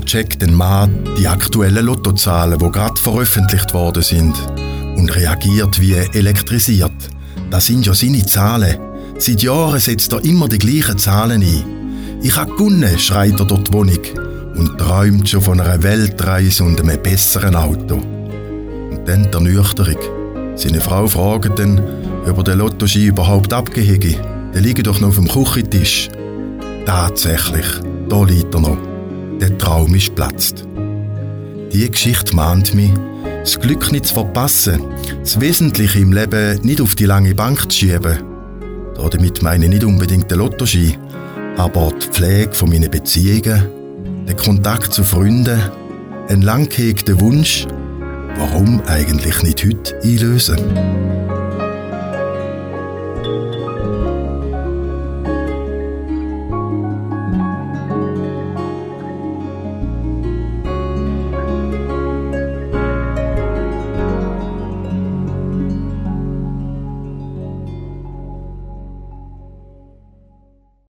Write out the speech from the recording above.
checkt ein Mann die aktuellen Lottozahlen, die gerade veröffentlicht worden sind, und reagiert wie elektrisiert. Das sind ja seine Zahlen. Seit Jahren setzt er immer die gleichen Zahlen ein. «Ich habe gewonnen», schreit er durch die Wohnung und träumt schon von einer Weltreise und einem besseren Auto. Und dann die Ernüchterung. Seine Frau fragt dann, ob er den Lottoschein überhaupt abgehege. Der liegt doch noch auf dem Küchentisch. Tatsächlich, da liegt er noch. Der Traum ist geplatzt. Diese Geschichte mahnt mich, das Glück nicht zu verpassen, das Wesentliche im Leben nicht auf die lange Bank zu schieben. Damit meine ich nicht unbedingt den Lottoschein, aber die Pflege von meinen Beziehungen, den Kontakt zu Freunden, einen lang gehegten Wunsch, warum eigentlich nicht heute einlösen?